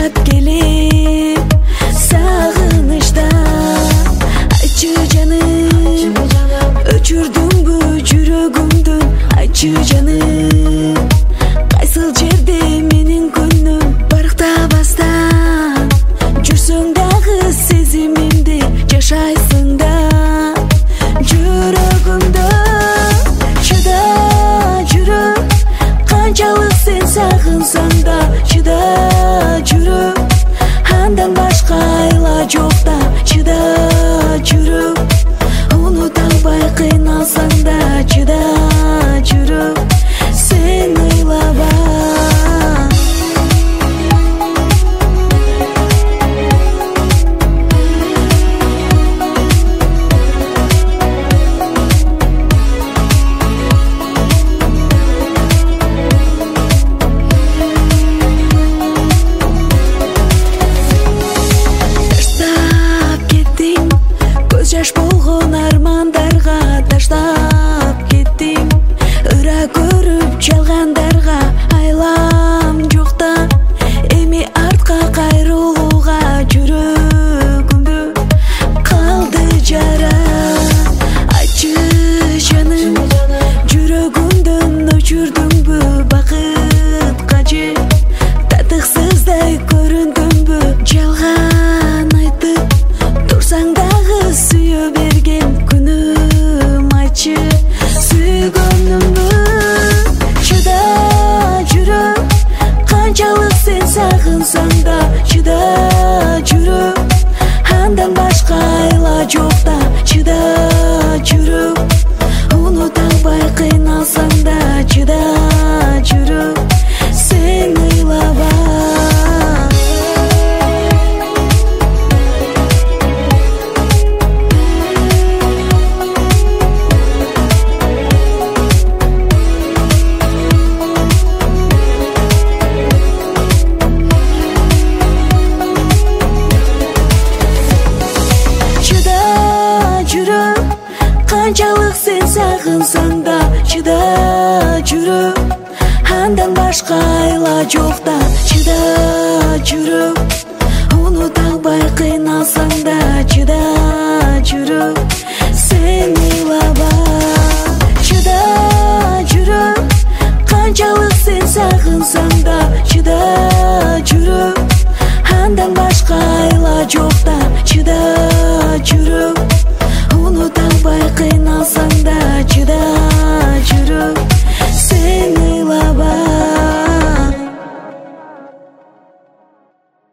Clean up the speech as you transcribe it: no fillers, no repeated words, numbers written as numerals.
жашап келип сагынычта. Айтчы жаным, өчүрдүңбү жүрөгүмдүн, айтчы жаным, кайсыл жерде менин көңүлүм барктабастан. Жүрсөң дагы сезимимди жашайсың да жүрөгүмдө. Чыда жүрөм, канчалык сен сагынсаң да чыда жүрөм, андан башка айла жок да чыда жүрөм. Унута албай кыйналсаң да чыда жүрөм, сен ыйлаба. Жаш болгон армандарга таштап кеттим, ыра көрүп жалгандарга айлам жокта. Эми артка кайрылууга жүрөгүмдө калды жара. Айтчы жаным, жүрөгүмдөн өчүрдүңбү бакытка же, татыксыздай көрүндүңбү жалган айтып турсаң дагы сүйө берген күнүм. Айтчы сүйгөнүмбү, чыда жүрөм, канчалык сен сагынсаң да чыда жүрөм, андан башка айла жок да чыда жүрөм. Унута албай кыйналсаң да чыда жүрөм, сен ыйлаба. Канчалык сен сагынсаң да чыда жүрөм, андан башка айла жок да чыда жүрөм. Унута албай кыйналсаң да чыда